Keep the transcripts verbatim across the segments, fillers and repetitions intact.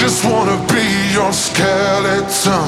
just wanna be your skeleton.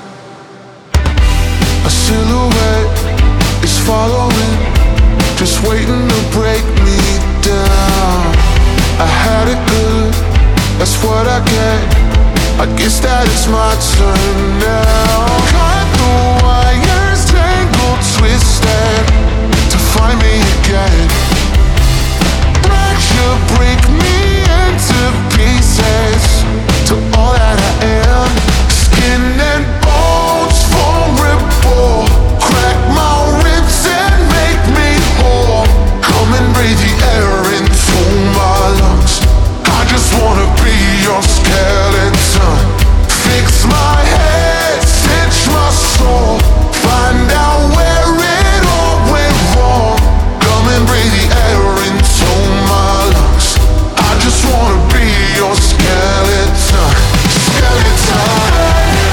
A silhouette is following, just waiting to break me down. I had it good, that's what I get. I guess that it's my turn now. Cut the wires, tangled, twisted, to find me again. Fracture, break me into pieces, to all that I am. Skin and bones, vulnerable. Crack my ribs and make me whole. Come and breathe the air into my lungs. I just wanna be your skeleton. Fix my head, stitch my soul. Find out where it all went wrong. Come and breathe the air into my lungs. I just wanna be your skeleton. Skeleton.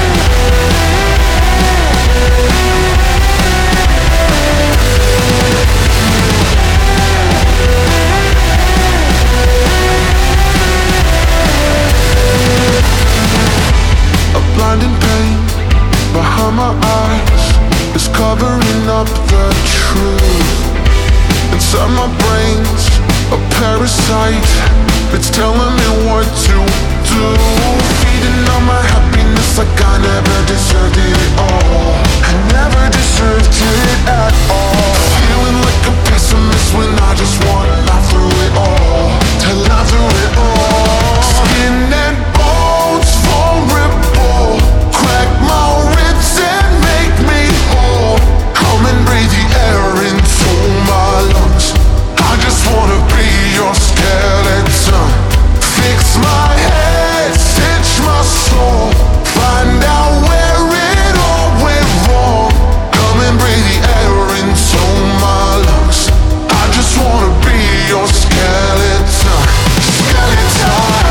A blinding pain behind my eyes is covering up the truth. Inside my brain's a parasite, it's telling me what to do. Feeding on my happiness like I never deserved it at all. I never deserved it at all. Feeling like a pessimist when I just want to laugh through it all. To laugh through it all. Skin and bones, vulnerable. Crack my ribs and make me whole. Come and breathe the air into my lungs. I just wanna be your skeleton. Fix my head, stitch my soul. Find out where it all went wrong. Come and breathe the air into my lungs. I just wanna be your skeleton. Skeleton.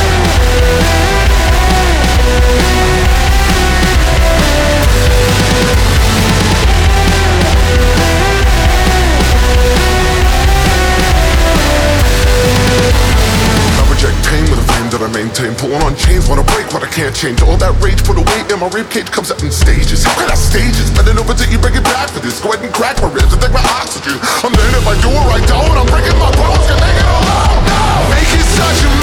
I reject pain with a flame that I maintain. Pulling on chains, wanna break what I can't change. All that rage put away in my ribcage comes out in stages. How can I stage it? Bending over till you bring it back for this. Go ahead and crack my ribs and take my oxygen. I'm dead if I do or I don't. I'm breaking my bones, can make it all out now. Make it such a